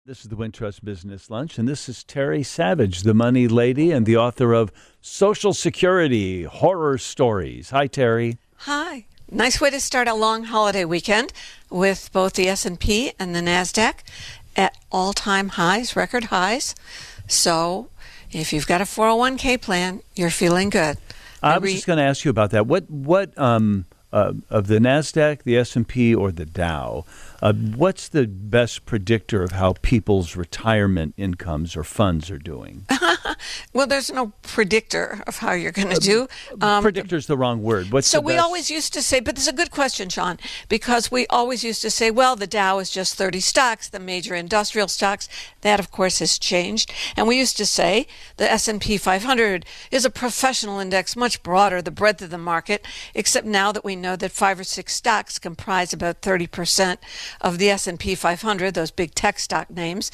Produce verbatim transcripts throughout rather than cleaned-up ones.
This is the Wintrust Business Lunch, and this is Terry Savage, the money lady and the author of Social Security Horror Stories. Hi, Terry. Hi. Nice way to start a long holiday weekend with both the S and P and the NASDAQ at all-time highs, record highs. So if you've got a four oh one k plan, you're feeling good. I was just going to ask you about that. What, what um, uh, of the NASDAQ, the S and P, or the Dow, uh, what's the best predictor of how people's retirement incomes or funds are doing? Well, there's no predictor of how you're going to do. Um, Predictor's the wrong word. What's so the we best? always used to say, but this is a good question, Sean, because we always used to say, well, the Dow is just thirty stocks, the major industrial stocks. That, of course, has changed. And we used to say the S and P five hundred is a professional index, much broader, the breadth of the market, except now that we know that five or six stocks comprise about thirty percent of the S and P five hundred, those big tech stock names.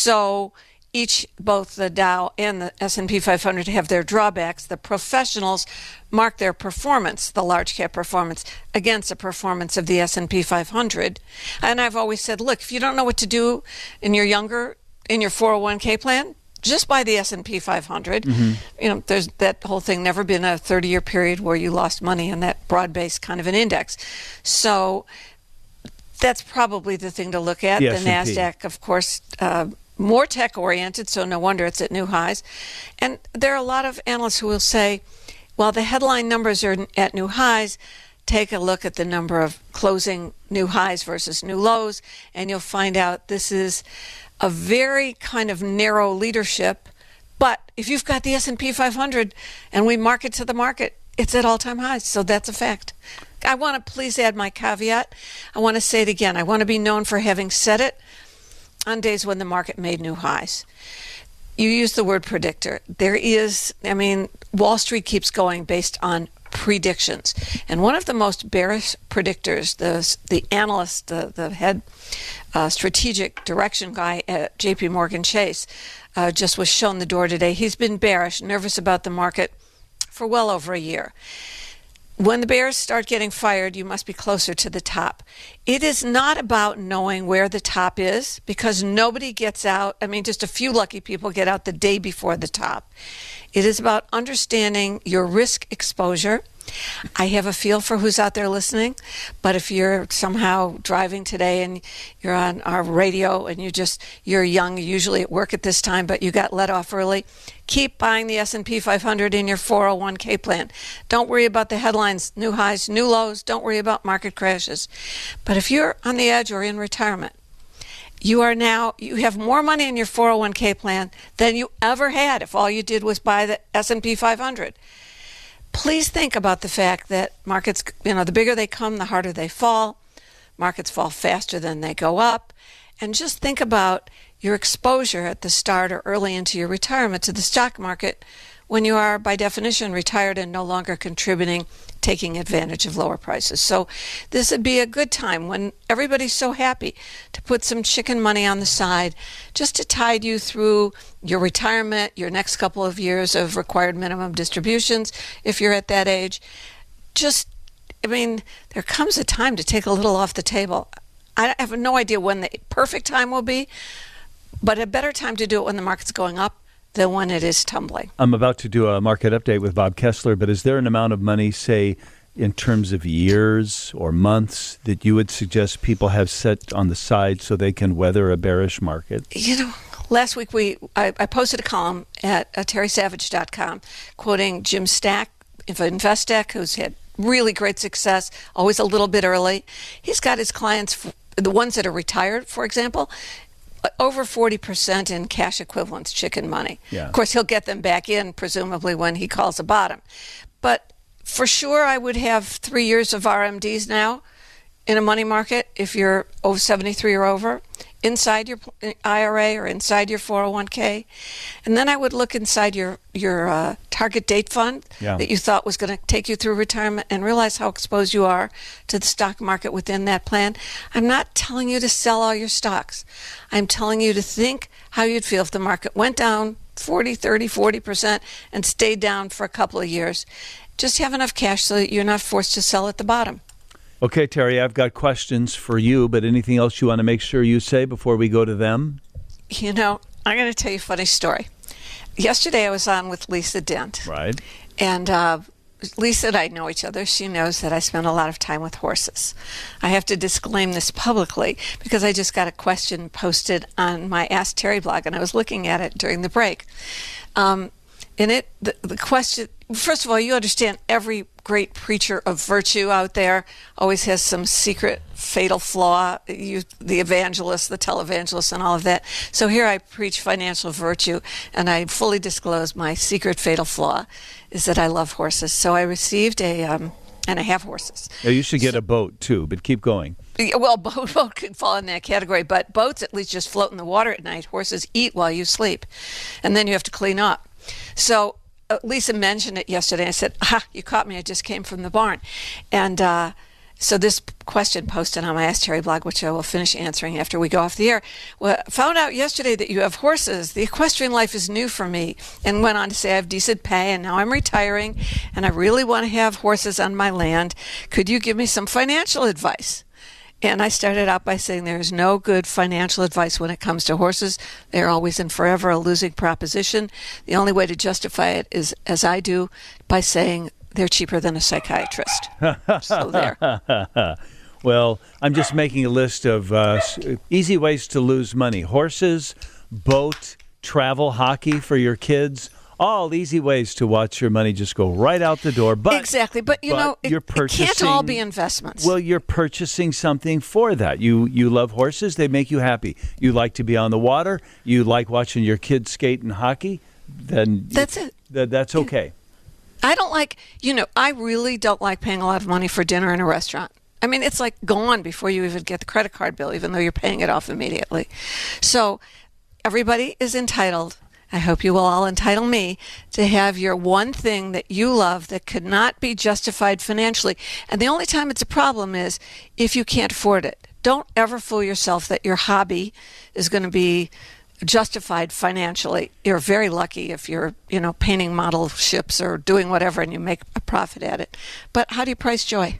So each, both the Dow and the S and P five hundred have their drawbacks. The professionals mark their performance, the large cap performance, against the performance of the S and P five hundred. And I've always said, look, if you don't know what to do in your younger, in your four oh one k plan, just buy the S and P five hundred. Mm-hmm. You know, there's that whole thing, never been a thirty-year period where you lost money in that broad-based kind of an index. So that's probably the thing to look at. The, the NASDAQ, of course, uh, more tech-oriented, so no wonder it's at new highs. And there are a lot of analysts who will say, well, the headline numbers are at new highs. Take a look at the number of closing new highs versus new lows, and you'll find out this is a very kind of narrow leadership. But if you've got the S and P five hundred and we mark it to the market, it's at all-time highs, so that's a fact. I want to please add my caveat. I want to say it again. I want to be known for having said it on days when the market made new highs. You use the word predictor. There is, I mean, Wall Street keeps going based on predictions. And one of the most bearish predictors, the the analyst, the, the head uh, strategic direction guy at J P Morgan Chase, uh, just was shown the door today. He's been bearish, nervous about the market for well over a year. When the bears start getting fired, you must be closer to the top. It is not about knowing where the top is, because nobody gets out. I mean, just a few lucky people get out the day before the top. It is about understanding your risk exposure. I have a feel for who's out there listening, but if you're somehow driving today and you're on our radio and you just, you're young, you're usually at work at this time, but you got let off early, keep buying the S and P five hundred in your four oh one k plan. Don't worry about the headlines, new highs, new lows. Don't worry about market crashes. But if you're on the edge or in retirement, you are now, you have more money in your four oh one k plan than you ever had if all you did was buy the S and P five hundred. Please think about the fact that markets, you know, the bigger they come, the harder they fall. Markets fall faster than they go up. And just think about your exposure at the start or early into your retirement to the stock market when you are, by definition, retired and no longer contributing, taking advantage of lower prices. So this would be a good time when everybody's so happy to put some chicken money on the side just to tide you through your retirement, your next couple of years of required minimum distributions, if you're at that age. Just, I mean, there comes a time to take a little off the table. I have no idea when the perfect time will be, but a better time to do it when the market's going up than when it is tumbling. I'm about to do a market update with Bob Kessler, but is there an amount of money, say, in terms of years or months, that you would suggest people have set on the side so they can weather a bearish market? You know, last week we I, I posted a column at uh, terry savage dot com quoting Jim Stack of Investec, who's had really great success, always a little bit early. He's got his clients, the ones that are retired, for example, over forty percent in cash equivalents, chicken money. Yeah. Of course, he'll get them back in, presumably, when he calls a bottom. But for sure, I would have three years of R M Ds now in a money market if you're over seventy-three or over, inside your I R A or inside your four oh one k. And then I would look inside your, your uh, target date fund yeah. that you thought was going to take you through retirement and realize how exposed you are to the stock market within that plan. I'm not telling you to sell all your stocks. I'm telling you to think how you'd feel if the market went down forty, thirty, forty percent and stayed down for a couple of years. Just have enough cash so that you're not forced to sell at the bottom. Okay, Terry, I've got questions for you, but anything else you want to make sure you say before we go to them? You know, I'm going to tell you a funny story. Yesterday I was on with Lisa Dent. Right. And uh, Lisa and I know each other. She knows that I spend a lot of time with horses. I have to disclaim this publicly because I just got a question posted on my Ask Terry blog, and I was looking at it during the break. Um, in it, the, the question, first of all, you understand every great preacher of virtue out there always has some secret fatal flaw. You, the evangelist, the televangelist, and all of that. So here I preach financial virtue, and I fully disclose my secret fatal flaw is that I love horses. So I received a, um, and I have horses. Yeah, you should get so, a boat too, but keep going. Well, boat, boat could fall in that category, but boats at least just float in the water at night. Horses eat while you sleep, and then you have to clean up. So uh, Lisa mentioned it yesterday. I said, ah, you caught me. I just came from the barn. And uh, so this question posted on my Ask Terry blog, which I will finish answering after we go off the air, well, found out yesterday that you have horses. The equestrian life is new for me. And went on to say I have decent pay, and now I'm retiring, and I really want to have horses on my land. Could you give me some financial advice? And I started out by saying there is no good financial advice when it comes to horses. They're always and forever a losing proposition. The only way to justify it is, as I do, by saying they're cheaper than a psychiatrist. So there. Well, I'm just making a list of uh, easy ways to lose money. Horses, boat, travel, hockey for your kids. All easy ways to watch your money just go right out the door. But exactly, but you but know, it, you're purchasing, it can't all be investments. Well, you're purchasing something for that. You you love horses; they make you happy. You like to be on the water. You like watching your kids skate and hockey. Then that's it. Th- that's okay. I don't like, you know, I really don't like paying a lot of money for dinner in a restaurant. I mean, it's like gone before you even get the credit card bill, even though you're paying it off immediately. So everybody is entitled. I hope you will all entitle me to have your one thing that you love that could not be justified financially. And the only time it's a problem is if you can't afford it. Don't ever fool yourself that your hobby is going to be justified financially. You're very lucky if you're, you know, painting model ships or doing whatever and you make a profit at it. But how do you price joy?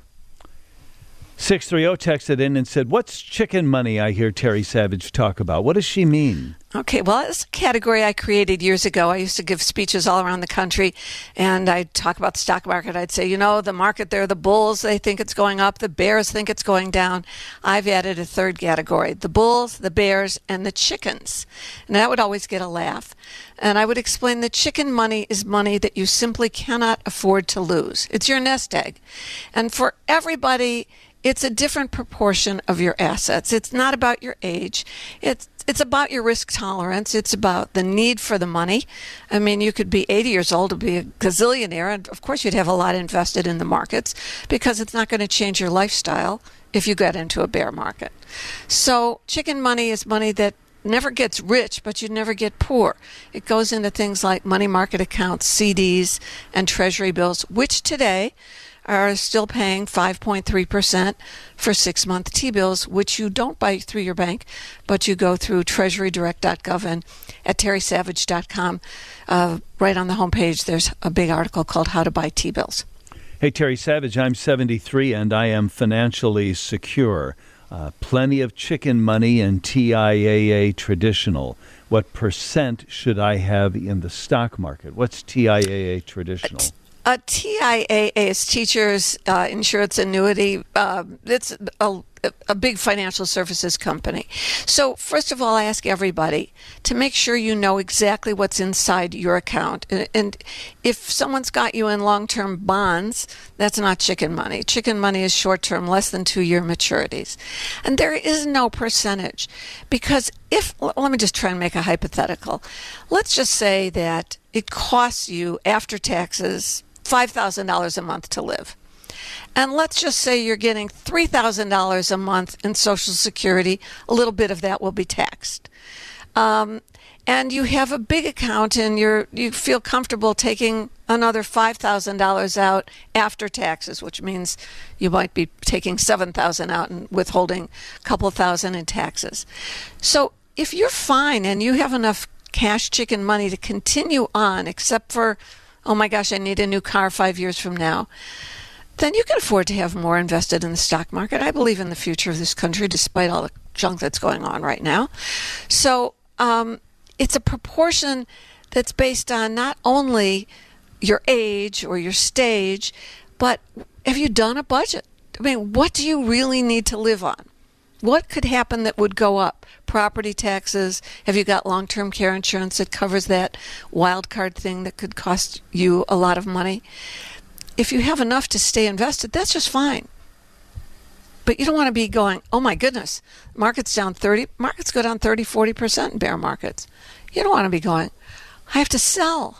six three zero texted in and said, what's chicken money I hear Terry Savage talk about? What does she mean? Okay, well, it's a category I created years ago. I used to give speeches all around the country, and I'd talk about the stock market. I'd say, you know, the market, they're the bulls. They think it's going up. The bears think it's going down. I've added a third category, the bulls, the bears, and the chickens. And that would always get a laugh. And I would explain that chicken money is money that you simply cannot afford to lose. It's your nest egg. And for everybody, it's a different proportion of your assets. It's not about your age. It's it's about your risk tolerance. It's about the need for the money. I mean, you could be eighty years old to be a gazillionaire, and of course you'd have a lot invested in the markets because it's not going to change your lifestyle if you get into a bear market. So chicken money is money that never gets rich, but you never get poor. It goes into things like money market accounts, C Ds, and treasury bills, which today are still paying five point three percent for six-month T-bills, which you don't buy through your bank, but you go through treasury direct dot gov and at terry savage dot com. Uh, right on the homepage, there's a big article called How to Buy T-bills. Hey, Terry Savage, I'm seventy-three and I am financially secure. Uh, plenty of chicken money in T I A A traditional. What percent should I have in the stock market? What's T I A A traditional? Uh, T I A A is Teachers uh, Insurance Annuity. Uh, it's a, a big financial services company. So first of all, I ask everybody to make sure you know exactly what's inside your account. And, and if someone's got you in long-term bonds, that's not chicken money. Chicken money is short-term, less than two-year maturities. And there is no percentage because if, let me just try and make a hypothetical. Let's just say that it costs you after taxes five thousand dollars a month to live. And let's just say you're getting three thousand dollars a month in Social Security. A little bit of that will be taxed. Um, and you have a big account and you're, you feel comfortable taking another five thousand dollars out after taxes, which means you might be taking seven thousand dollars out and withholding a couple thousand in taxes. So if you're fine and you have enough cash chicken money to continue on, except for, oh my gosh, I need a new car five years from now, then you can afford to have more invested in the stock market. I believe in the future of this country, despite all the junk that's going on right now. So um, it's a proportion that's based on not only your age or your stage, but have you done a budget? I mean, what do you really need to live on? What could happen that would go up? Property taxes? Have you got long-term care insurance that covers that wild card thing that could cost you a lot of money? If you have enough to stay invested, that's just fine. But you don't want to be going, oh my goodness, market's down thirty, markets go down thirty, forty percent in bear markets. You don't want to be going, I have to sell.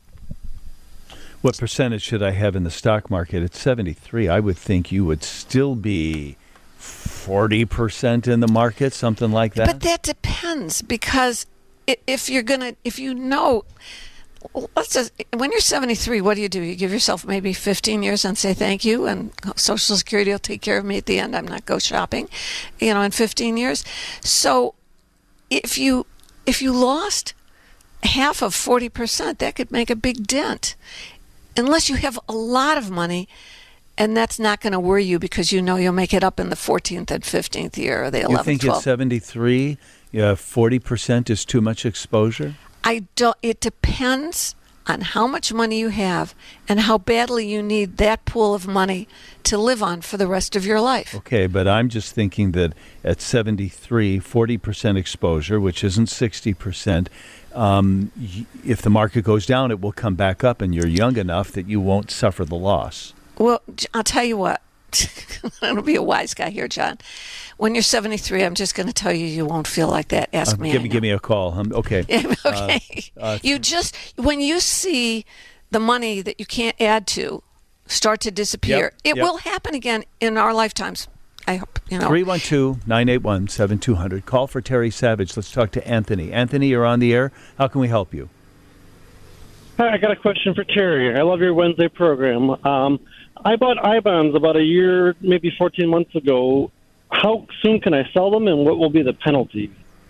What percentage should I have in the stock market? At seventy-three, I would think you would still be forty percent in the market, something like that. But that depends, because if you're going to, if you know, let's just, when you're seventy-three, what do you do? You give yourself maybe fifteen years and say thank you, and Social Security will take care of me at the end. I'm not go shopping, you know, in fifteen years. So if you, if you lost half of forty percent, that could make a big dent. Unless you have a lot of money, and that's not going to worry you because you know you'll make it up in the fourteenth and fifteenth year or the eleventh, You think twelfth. at seventy-three, yeah, forty percent is too much exposure? I don't. It depends on how much money you have and how badly you need that pool of money to live on for the rest of your life. Okay, but I'm just thinking that at seventy-three, forty percent exposure, which isn't sixty percent, um, y- if the market goes down, it will come back up, and you're young enough that you won't suffer the loss. Well, J- I'll tell you what. I'm going to be a wise guy here, John. When you're seventy-three, I'm just going to tell you you won't feel like that. Ask Uh, me. give I me, know. give me a call. Um, okay. okay. Uh, uh, you just, when you see the money that you can't add to start to disappear, Yep, it yep. will happen again in our lifetimes. I hope, you know. three one two, nine eight one, seven two zero zero. Call for Terry Savage. Let's talk to Anthony. Anthony, you're on the air. How can we help you? Hi, I got a question for Terry. I love your Wednesday program. Um, I bought I bonds about a year, maybe fourteen months ago. How soon can I sell them, and what will be the penalty?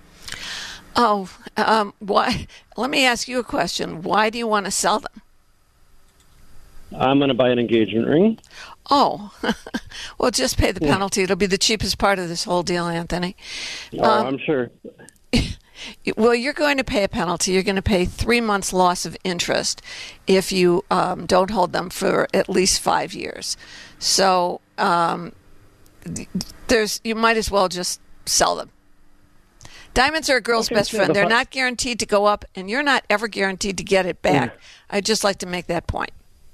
Oh, um, why? Let me ask you a question. Why do you want to sell them? I'm going to buy an engagement ring. Oh, well, just pay the penalty. It'll be the cheapest part of this whole deal, Anthony. Oh, Um, I'm sure. Well, you're going to pay a penalty. You're going to pay three months loss of interest if you um, don't hold them for at least five years. So um, there's you might as well just sell them. Diamonds are a girl's Okay, best so friend. the They're fi- not guaranteed to go up, and you're not ever guaranteed to get it back. I'd just like to make that point.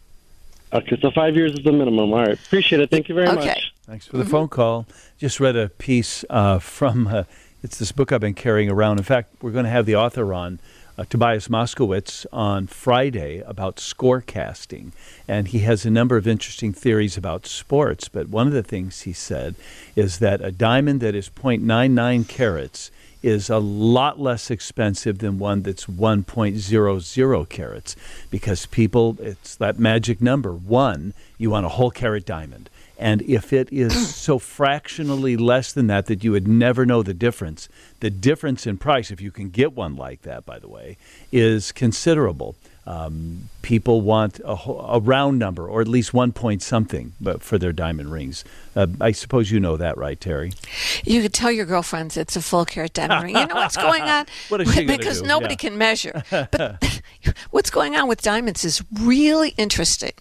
Okay, so five years is the minimum. All right. Appreciate it. Thank you very Okay. much. Thanks for the phone call. Just read a piece uh, from, uh, it's this book I've been carrying around. In fact, we're going to have the author on, uh, Tobias Moskowitz, on Friday about scorecasting. And he has a number of interesting theories about sports. But one of the things he said is that a diamond that is zero point nine nine carats is a lot less expensive than one that's one point zero zero carats, because people, it's that magic number, one, you want a whole carat diamond. And if it is so fractionally less than that that you would never know the difference, the difference in price, if you can get one like that, by the way, is considerable. Um, people want a, whole, a round number, or at least one point something, but for their diamond rings. Uh, I suppose you know that, right, Terry? You could tell your girlfriends it's a full carat diamond ring. You know what's going on? What is she gonna Because do? nobody Yeah. can measure. But what's going on with diamonds is really interesting.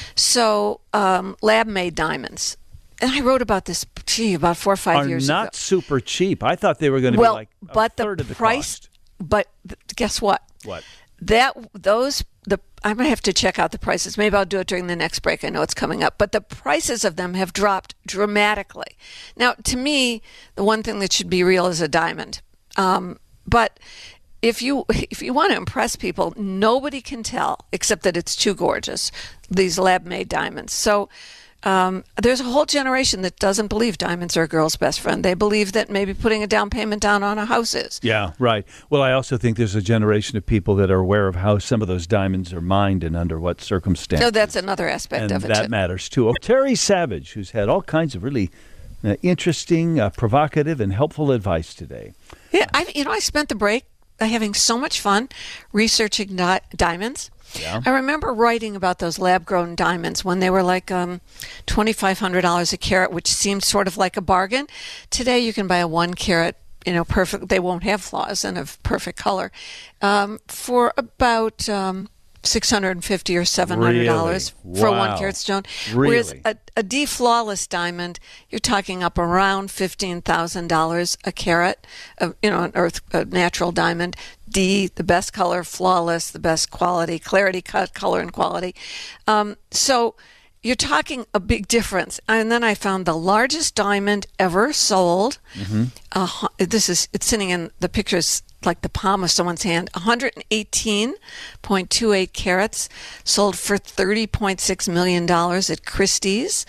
So, um, lab-made diamonds. And I wrote about this, gee, about four or five Are years not ago. super cheap. I thought they were going to Well, be like a but third the of the price, cost. but th- guess what? What? That those the I might have to check out the prices. Maybe I'll do it during the next break. I know it's coming up, but the prices of them have dropped dramatically. Now, to me, the one thing that should be real is a diamond. Um, but if you if you want to impress people, nobody can tell except that it's too gorgeous. These lab-made diamonds. So. Um, there's a whole generation that doesn't believe diamonds are a girl's best friend. They believe that maybe putting a down payment down on a house is. Yeah, right. Well, I also think there's a generation of people that are aware of how some of those diamonds are mined and under what circumstances. So that's another aspect and of it. that too. matters too. Oh, Terry Savage, who's had all kinds of really uh, interesting, uh, provocative, and helpful advice today. Yeah, I you know I spent the break uh, having so much fun researching di- diamonds. Yeah. I remember writing about those lab-grown diamonds when they were like um, twenty-five hundred dollars a carat, which seemed sort of like a bargain. Today you can buy a one-carat you know, perfect. They won't have flaws and of perfect color, um, for about um, six hundred fifty or seven hundred dollars really? for Wow. one carat stone. Really? Whereas a, a D flawless diamond, you're talking up around fifteen thousand dollars a carat. Of, you know, an earth a natural diamond. D, the best color, flawless, the best quality, clarity, cut, color, and quality. Um, so. You're talking a big difference. And then I found the largest diamond ever sold. Mm-hmm. Uh, this is, it's sitting in the pictures like the palm of someone's hand. one hundred eighteen point two eight carats, sold for thirty point six million dollars at Christie's.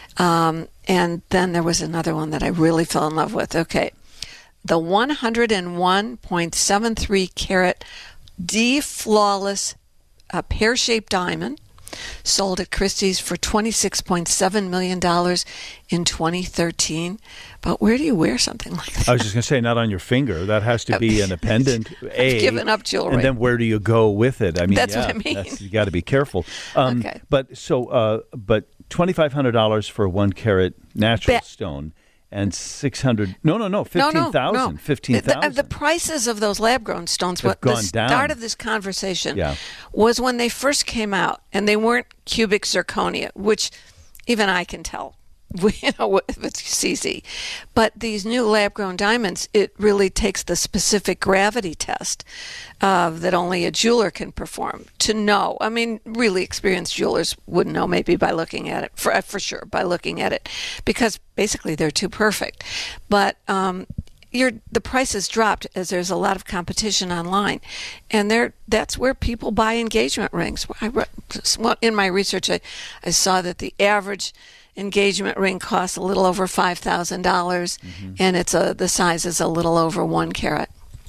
Um, and then there was another one that I really fell in love with. Okay. The one hundred one point seven three carat D flawless uh, pear-shaped diamond, sold at Christie's for twenty-six point seven million dollars in twenty thirteen. But where do you wear something like that? I was just going to say, not on your finger. That has to be an appendant. A, I've given up jewelry. And then where do you go with it? I mean, That's yeah, what I mean. that's- you got to be careful. Um, Okay. But so, uh, but twenty-five hundred dollars for a one carat natural Ba- stone, and six hundred. No, no, no, No, fifteen no, thousand. no. Fifteen The, the, thousand. the prices of those lab-grown stones, Have what the gone down. start of this conversation Yeah. was when they first came out, and they weren't cubic zirconia, which even I can tell. You know, if it's easy. But these new lab-grown diamonds, it really takes the specific gravity test uh, that only a jeweler can perform to know. I mean, really experienced jewelers would know maybe by looking at it, for for sure, by looking at it, because basically they're too perfect. But um, your the price has dropped as there's a lot of competition online, and there that's where people buy engagement rings. I read, well, in my research, I, I saw that the average engagement ring costs a little over five thousand dollars, mm-hmm. and it's a the size is a little over one carat.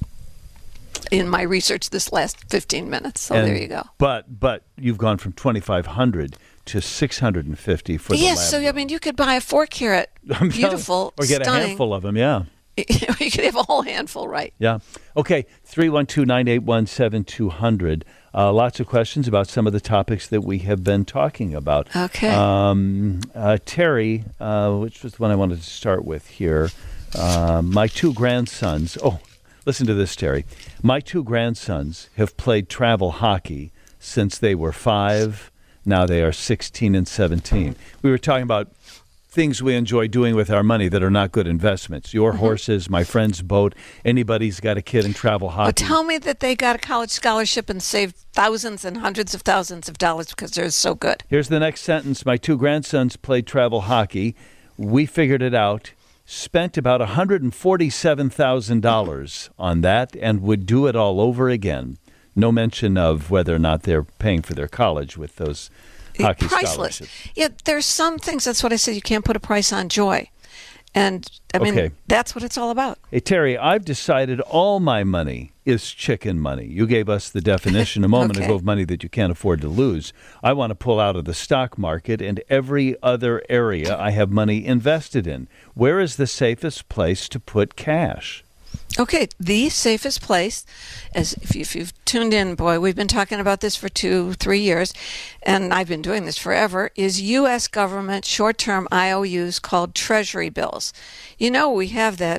In my research, this last fifteen minutes. So And- there you go. But but you've gone from twenty-five hundred to six hundred fifty for the Yes, lab so I grown. mean, you could buy a four carat, I'm telling- beautiful, or get stunning. a handful of them. Yeah. You could have a whole handful, right? Yeah. Okay. three one two, nine eight one, seven two zero zero. Uh, lots of questions about some of the topics that we have been talking about. Okay. Um, uh, Terry, uh, which was the one I wanted to start with here. Uh, my two grandsons. Oh, listen to this, Terry. My two grandsons have played travel hockey since they were five. Now they are sixteen and seventeen. We were talking about things we enjoy doing with our money that are not good investments. Your Mm-hmm. horses, my friend's boat, anybody's got a kid in travel hockey. Well, tell me that they got a college scholarship and saved thousands and hundreds of thousands of dollars because they're so good. Here's the next sentence. My two grandsons played travel hockey. We figured it out, spent about one hundred forty-seven thousand dollars on that, and would do it all over again. No mention of whether or not they're paying for their college with those hockey Priceless. scholarships. Yeah, there's some things, that's what I said, you can't put a price on joy. And, I mean, Okay. that's what it's all about. Hey, Terry, I've decided all my money is chicken money. You gave us the definition a moment Okay. ago of money that you can't afford to lose. I want to pull out of the stock market and every other area I have money invested in. Where is the safest place to put cash? Okay, the safest place, as if, you, if you've tuned in, boy, we've been talking about this for two, three years, and I've been doing this forever, is U S government short-term I O Us called Treasury bills. You know, we have that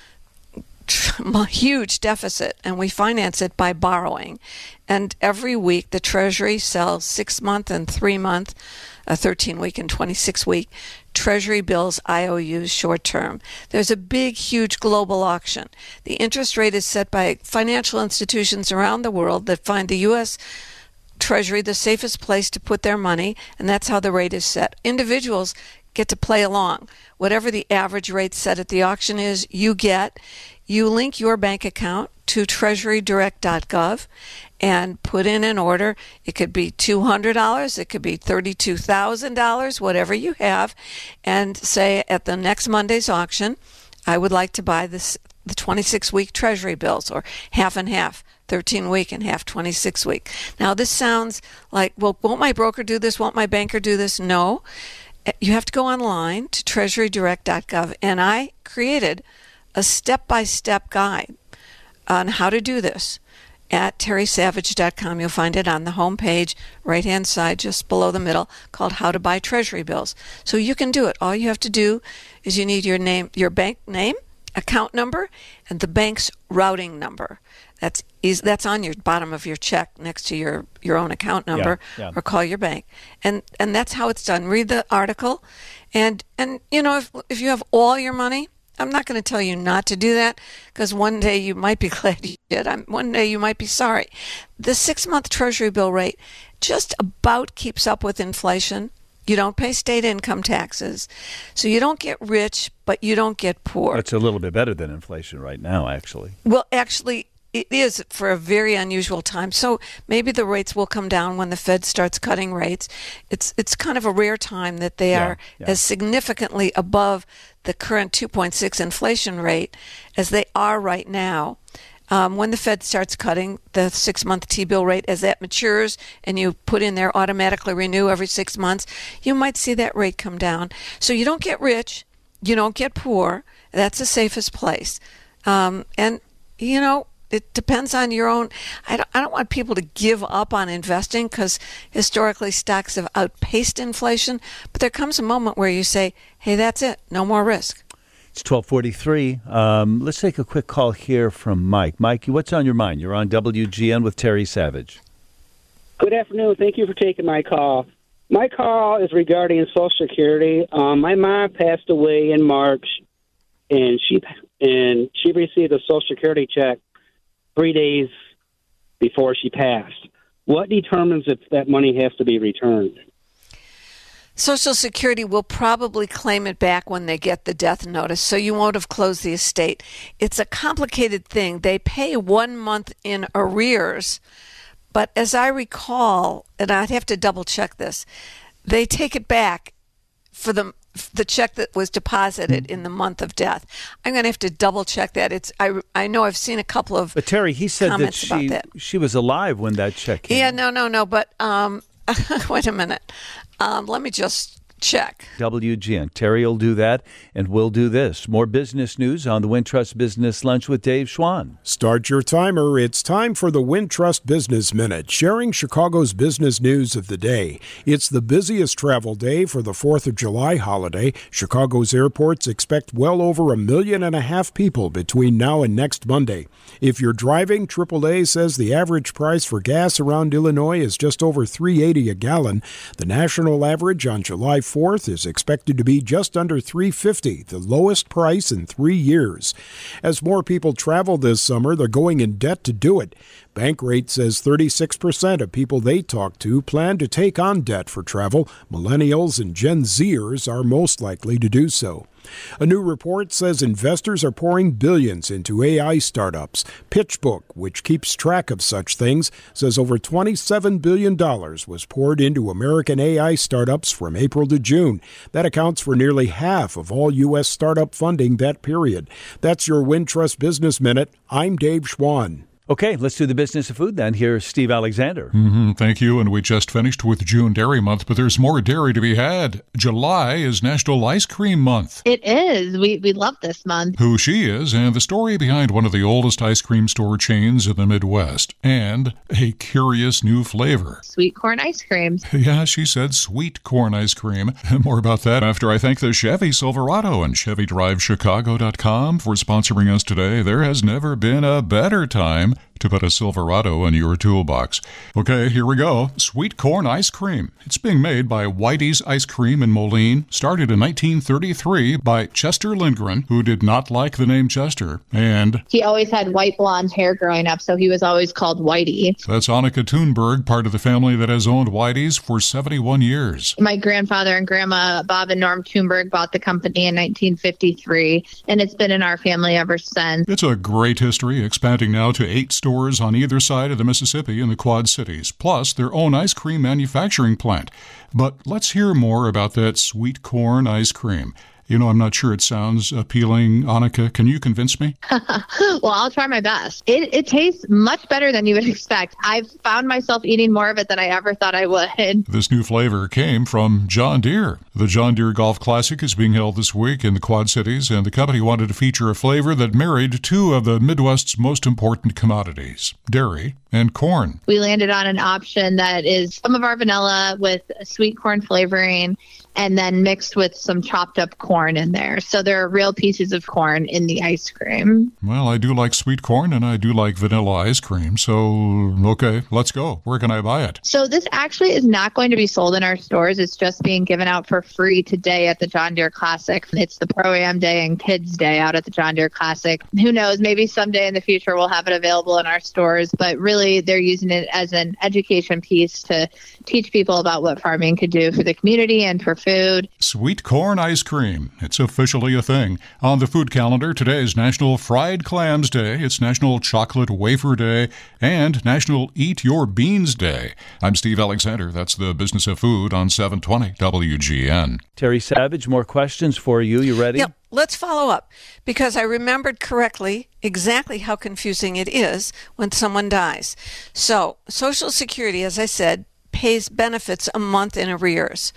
huge deficit, and we finance it by borrowing. And every week, the Treasury sells six-month and three-month, a thirteen-week and twenty-six-week Treasury bills, I O Us, short-term. There's a big, huge global auction. The interest rate is set by financial institutions around the world that find the U S Treasury the safest place to put their money, and that's how the rate is set. Individuals get to play along. Whatever the average rate set at the auction is, you get. You link your bank account to treasury direct dot gov and put in an order. It could be two hundred dollars, it could be thirty-two thousand dollars, whatever you have, and say at the next Monday's auction, I would like to buy this the twenty-six-week Treasury bills, or half and half, thirteen-week and half twenty-six-week. Now, this sounds like, well, won't my broker do this? Won't my banker do this? No. You have to go online to treasury direct dot gov, and I created a step-by-step guide on how to do this at terry savage dot com. You'll find it on the home page, right-hand side, just below the middle, called How to Buy Treasury Bills. So you can do it. All you have to do is you need your name, your bank name, account number and the bank's routing number. That's is that's on your bottom of your check next to your, your own account number, yeah, yeah. or call your bank. And and that's how it's done. Read the article, and and you know if if you have all your money, I'm not going to tell you not to do that, because one day you might be glad you did. I'm, one day you might be sorry. The six-month Treasury bill rate just about keeps up with inflation. You don't pay state income taxes, so you don't get rich, but you don't get poor. It's a little bit better than inflation right now, actually. Well, actually, it is for a very unusual time. So maybe the rates will come down when the Fed starts cutting rates. It's it's kind of a rare time that they Yeah, are yeah. as significantly above the current two point six inflation rate as they are right now. Um, when the Fed starts cutting the six-month T-bill rate, as that matures and you put in there automatically renew every six months, you might see that rate come down. So you don't get rich, you don't get poor. That's the safest place. Um, and, you know, it depends on your own. I don't, I don't want people to give up on investing, because historically stocks have outpaced inflation. But there comes a moment where you say, hey, that's it. No more risk. It's twelve forty-three. Um, let's take a quick call here from Mike. Mike, what's on your mind? You're on W G N with Terry Savage. Good afternoon. Thank you for taking my call. My call is regarding Social Security. Um, my mom passed away in March, and she and she received a Social Security check three days before she passed. What determines if that money has to be returned? Social Security will probably claim it back when they get the death notice, so you won't have closed the estate. It's a complicated thing. They pay one month in arrears, but as I recall, and I'd have to double check this, they take it back for the the check that was deposited in the month of death. I'm going to have to double check that. It's I, I know I've seen a couple of But Terry, he said that comments she about that. she was alive when that check came. Yeah, no, no, no. But um, wait a minute. Um, let me just check. W G N. Terry will do that, and we'll do this. More business news on the Wintrust Business Lunch with Dave Schwann. Start your timer. It's time for the Wintrust Business Minute, sharing Chicago's business news of the day. It's the busiest travel day for the fourth of July holiday. Chicago's airports expect well over a million and a half people between now and next Monday. If you're driving, triple A says the average price for gas around Illinois is just over three dollars and eighty cents a gallon. The national average on July fourth is expected to be just under three dollars and fifty cents, the lowest price in three years. As more people travel this summer, they're going in debt to do it. Bankrate says thirty-six percent of people they talk to plan to take on debt for travel. Millennials and Gen Zers are most likely to do so. A new report says investors are pouring billions into A I startups. PitchBook, which keeps track of such things, says over twenty-seven billion dollars was poured into American A I startups from April to June. That accounts for nearly half of all U S startup funding that period. That's your Wintrust Business Minute. I'm Dave Schwann. Okay, let's do the business of food then. Here's Steve Alexander. Mm-hmm, thank you. And we just finished with June Dairy Month, but there's more dairy to be had. July is National Ice Cream Month. It is. We we love this month. Who she is, and the story behind one of the oldest ice cream store chains in the Midwest, and a curious new flavor. Sweet corn ice cream. Yeah, she said sweet corn ice cream. More about that after I thank the Chevy Silverado and Chevy Drive Chicago dot com for sponsoring us today. There has never been a better time to put a Silverado in your toolbox. Okay, here we go. Sweet corn ice cream. It's being made by Whitey's Ice Cream in Moline. Started in nineteen thirty-three by Chester Lindgren, who did not like the name Chester. And He always had white blonde hair growing up, so he was always called Whitey. that's Annika Thunberg, part of the family that has owned Whitey's for seventy-one years. My grandfather and grandma, Bob and Norm Thunberg, bought the company in nineteen fifty-three, and it's been in our family ever since. It's a great history, expanding now to eight stores on either side of the Mississippi in the Quad Cities, plus their own ice cream manufacturing plant. But let's hear more about that sweet corn ice cream. You know, I'm not sure it sounds appealing. Annika, can you convince me? Well, I'll try my best. It, it tastes much better than you would expect. I've found myself eating more of it than I ever thought I would. This new flavor came from John Deere. The John Deere Golf Classic is being held this week in the Quad Cities, and the company wanted to feature a flavor that married two of the Midwest's most important commodities, dairy and corn. We landed on an option that is some of our vanilla with sweet corn flavoring and then mixed with some chopped up corn in there. So there are real pieces of corn in the ice cream. Well, I do like sweet corn and I do like vanilla ice cream. So, okay, let's go. Where can I buy it? So this actually is not going to be sold in our stores. It's just being given out for free today at the John Deere Classic. It's the Pro-Am Day and Kids Day out at the John Deere Classic. Who knows, maybe someday in the future we'll have it available in our stores, but really they're using it as an education piece to teach people about what farming could do for the community and for food. Sweet corn ice cream. It's officially a thing. On the food calendar, today is National Fried Clams Day, it's National Chocolate Wafer Day, and National Eat Your Beans Day. I'm Steve Alexander. That's the Business of Food on seven twenty W G N. Terry Savage, more questions for you. You ready? Yep. Let's follow up, because I remembered correctly exactly how confusing it is when someone dies. So Social Security, as I said, pays benefits a month in arrears.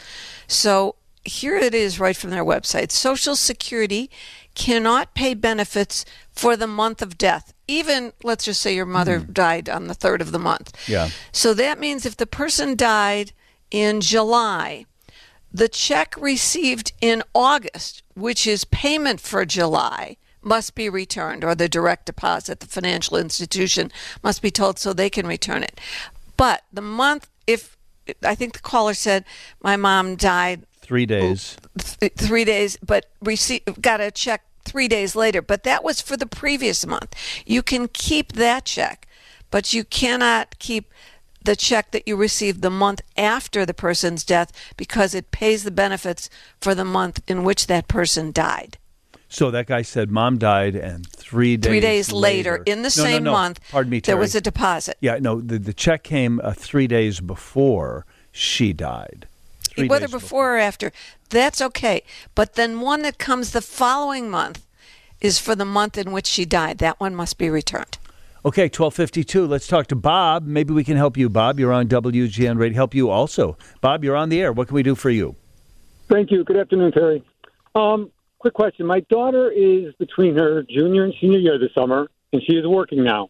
So here it is right from their website. Social Security cannot pay benefits for the month of death. Even, let's just say your mother mm. died on the third of the month. Yeah. So that means if the person died in July, the check received in August, which is payment for July, must be returned, or the direct deposit, the financial institution must be told so they can return it. But the month, if I think the caller said my mom died three days, th- three days, but received got a check three days later. But that was for the previous month. You can keep that check, but you cannot keep the check that you received the month after the person's death, because it pays the benefits for the month in which that person died. So that guy said mom died, and three days Three days later, later in the no, same no, no. month, Pardon me, Terry. there was a deposit. Yeah, no, the, the check came uh, three days before she died. Three Whether days before, before or after, that's okay. But then one that comes the following month is for the month in which she died. That one must be returned. Okay, twelve fifty-two. Let's talk to Bob. Maybe we can help you, Bob. You're on W G N Radio. Help you also. Bob, you're on the air. What can we do for you? Thank you. Good afternoon, Terry. Um, quick question. My daughter is between her junior and senior year this summer, and she is working now.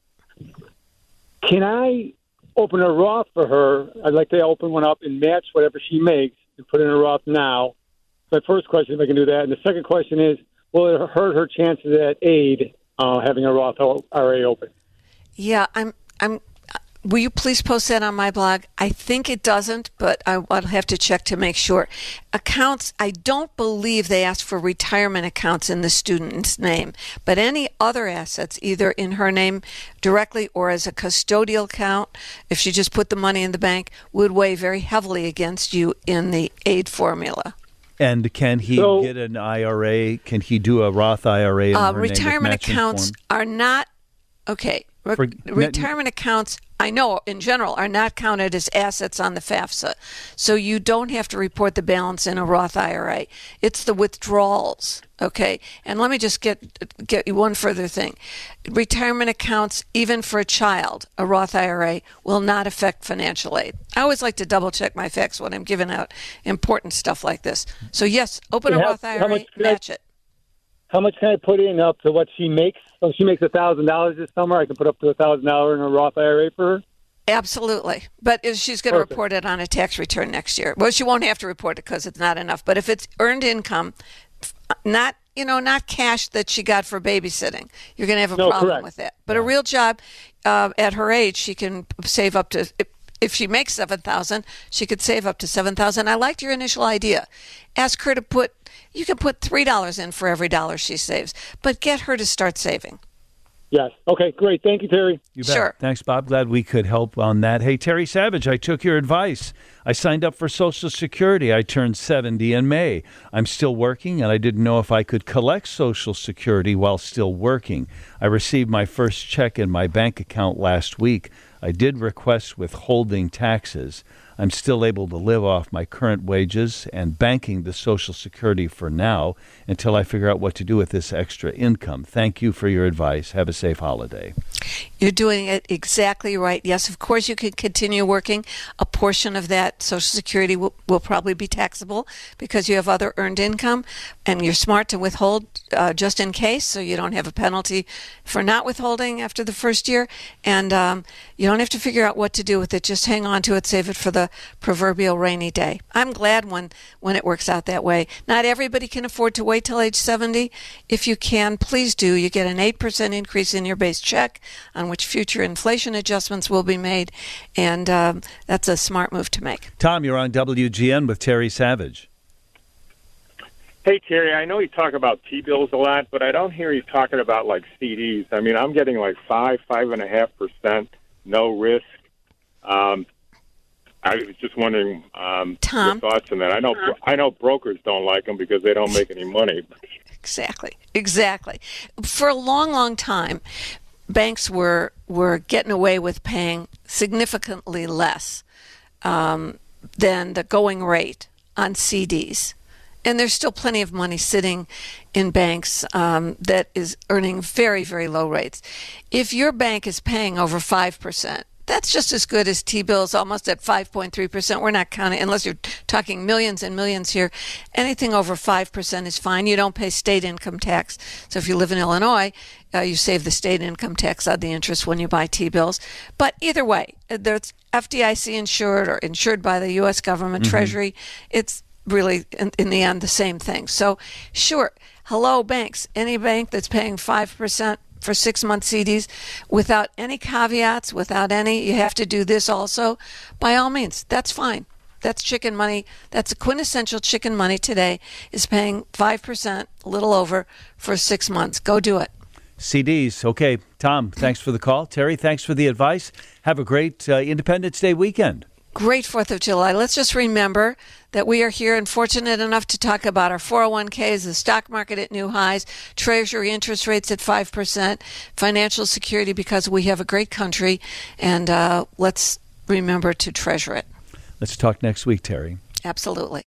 Can I open a Roth for her? I'd like to open one up and match whatever she makes and put in a Roth now. My first question, if I can do that. And the second question is, will it hurt her chances at aid uh, having a Roth I R A open? Yeah, I'm. I'm. Will you please post that on my blog? I think it doesn't, but I, I'll have to check to make sure. Accounts, I don't believe they ask for retirement accounts in the student's name, but any other assets, either in her name directly or as a custodial account, if she just put the money in the bank, would weigh very heavily against you in the aid formula. And can he so, get an I R A? Can he do a Roth I R A in uh, her retirement name with matching accounts form? are not, okay, Re- For, retirement accounts, I know in general, are not counted as assets on the FAFSA. So you don't have to report the balance in a Roth I R A. It's the withdrawals, okay? And let me just get get you one further thing. Retirement accounts, even for a child, a Roth I R A will not affect financial aid. I always like to double check my facts when I'm giving out important stuff like this. So yes, open a Yeah, Roth I R A, much- match it. How much can I put in up to what she makes? So if she makes one thousand dollars this summer, I can put up to one thousand dollars in a Roth I R A for her? Absolutely. But if she's going to Perfect. report it on a tax return next year. Well, she won't have to report it because it's not enough. But if it's earned income, not, you know, not cash that she got for babysitting, you're going to have a No, problem correct. with that. But a real job, uh, at her age, she can save up to, if, if she makes seven thousand dollars, she could save up to seven thousand dollars. I liked your initial idea. Ask her to put, you can put three dollars in for every dollar she saves, but get her to start saving. Yes. Okay, great. Thank you, Terry. You bet. Sure. Thanks, Bob. Glad we could help on that. Hey, Terry Savage, I took your advice. I signed up for Social Security. I turned seventy in May. I'm still working, and I didn't know if I could collect Social Security while still working. I received my first check in my bank account last week. I did request withholding taxes. I'm still able to live off my current wages and banking the Social Security for now until I figure out what to do with this extra income. Thank you for your advice. Have a safe holiday. You're doing it exactly right. Yes, of course you can continue working. A portion of that Social Security will, will probably be taxable because you have other earned income, and you're smart to withhold uh, just in case, so you don't have a penalty for not withholding after the first year, and um, you don't don't have to figure out what to do with it. Just hang on to it, save it for the proverbial rainy day. I'm glad when, when it works out that way. Not everybody can afford to wait till age seventy. If you can, please do. You get an eight percent increase in your base check on which future inflation adjustments will be made, and um, that's a smart move to make. Tom, you're on W G N with Terry Savage. Hey, Terry, I know you talk about T-bills a lot, but I don't hear you talking about, like, C Ds. I mean, I'm getting, like, five, five and a half percent, no risk. Um, I was just wondering um, Tom, your thoughts on that. I know Tom. I know brokers don't like them because they don't make any money. Exactly, exactly. For a long, long time, banks were were getting away with paying significantly less um, than the going rate on C Ds. And there's still plenty of money sitting in banks um, that is earning very, very low rates. If your bank is paying over five percent, that's just as good as T-bills, almost at five point three percent. We're not counting, unless you're talking millions and millions here. Anything over five percent is fine. You don't pay state income tax. So if you live in Illinois, uh, you save the state income tax on the interest when you buy T-bills. But either way, there's F D I C insured or insured by the U S government, mm-hmm. Treasury. It's really, in, in the end, the same thing. So, sure, hello, banks. Any bank that's paying five percent for six-month C Ds without any caveats, without any, you have to do this also, by all means, that's fine. That's chicken money. That's a quintessential chicken money today, is paying five percent, a little over, for six months. Go do it. C Ds. Okay, Tom, thanks for the call. Terry, thanks for the advice. Have a great uh, Independence Day weekend. Great fourth of July. Let's just remember that we are here and fortunate enough to talk about our four oh one k's, the stock market at new highs, Treasury interest rates at five percent, financial security, because we have a great country, and uh, let's remember to treasure it. Let's talk next week, Terry. Absolutely.